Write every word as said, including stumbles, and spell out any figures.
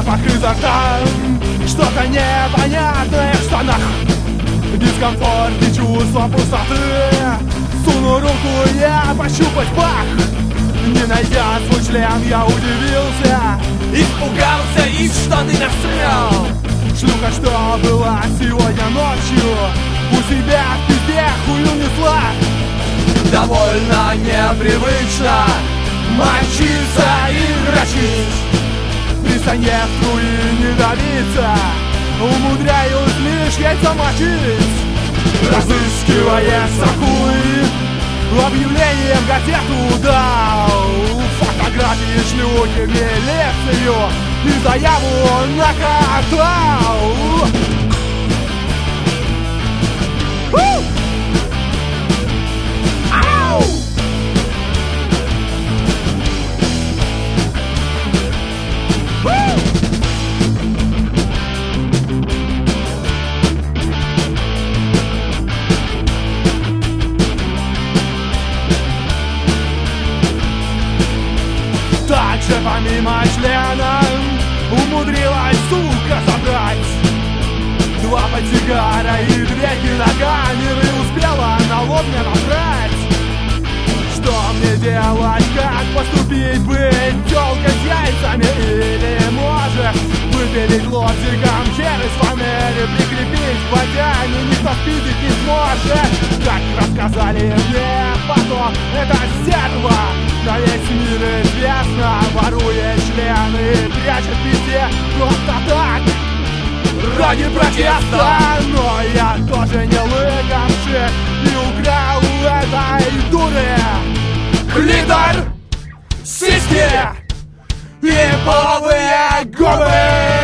запах изо рта, что-то непонятное в штанах, дискомфорт и чувство пустоты. Суну руку я пощупать пах, не найдя свой член, я удивился, испугался и в штаны насрал. Шлюха, что была сегодня ночью, у себя в пизде хую несла. Довольно непривычно мочиться и дрочить, при сане в струи не давиться, умудряюсь лишь яйца мочить. Разыскивая сахуй, объявлением газету дал, фотографии шлюхи в милицию и заяву накатал. Ау! Также помимо члена умудрилась, сука, забрать два портсигара и две кинокамеры, успела на лоб мне набрать. Что мне делать, как поступить, быть тёлкой с яйцами или может выпилить лобзиком через фанеры, прикрепить к водяне, никто спиздить не сможет. Как рассказали мне потом, это стерва на весь мир известно, ворует члены, прячет в пизде просто так, ради протеста. Но я тоже не лыкомши и украл у этой дуры клитор, сиськи и половые губы.